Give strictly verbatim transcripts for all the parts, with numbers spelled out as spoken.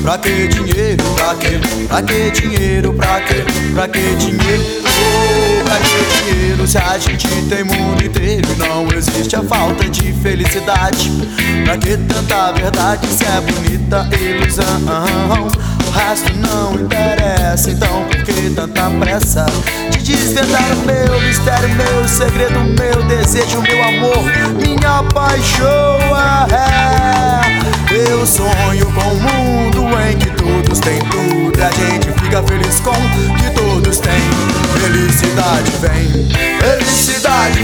Pra que dinheiro, pra que, pra que dinheiro, pra que, pra que dinheiro, pra que dinheiro, se a gente tem mundo inteiro e não existe a falta de felicidade. Pra que tanta verdade se é bonita ilusão? O resto não interessa, então por que tanta pressa de desvendar o meu mistério, meu segredo, meu desejo, meu amor, minha paixão? É, eu sonho com um mundo em que todos têm tudo e a gente fica feliz com o que todos têm. Felicidade vem, felicidade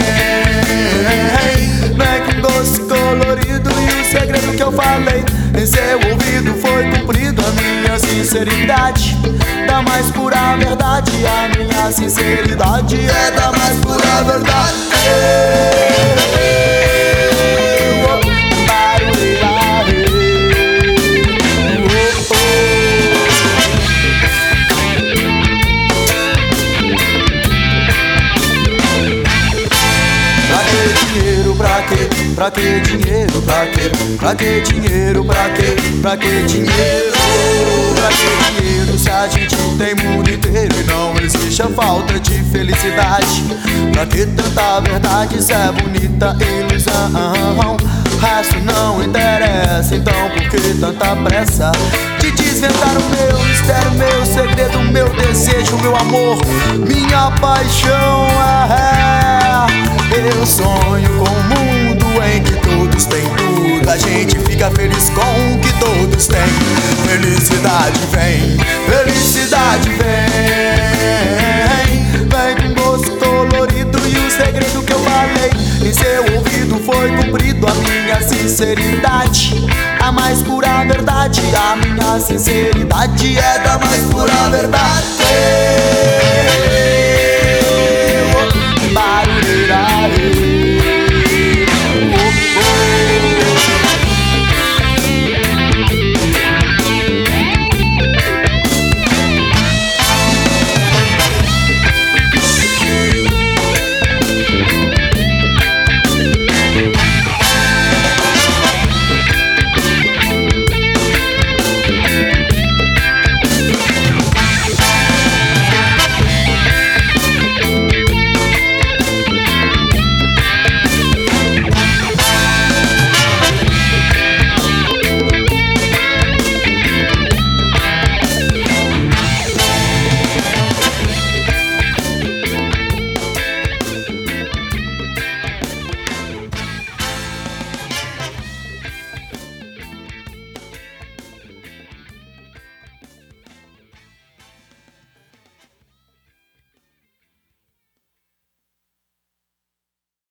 vem, vem com doce colorido e o segredo que eu falei em seu ouvido foi cumprido. A minha sinceridade, da mais pura verdade, a minha sinceridade é da mais pura verdade. Pra que, pra que dinheiro, pra que, pra que dinheiro, pra que, pra que dinheiro, pra que dinheiro, se a gente tem mundo inteiro e não existe a falta de felicidade. Pra que tanta verdade se é bonita ilusão? O resto não interessa, então por que tanta pressa de desvendar o meu mistério, meu segredo, meu desejo, meu amor, minha paixão? É, eu sonho com um mundo em que todos têm tudo, a gente fica feliz com o que todos têm. Felicidade vem, felicidade vem, vem com gosto colorido e o segredo que eu falei em seu ouvido foi cumprido. A minha sinceridade, a mais pura verdade, a minha sinceridade é da mais pura verdade.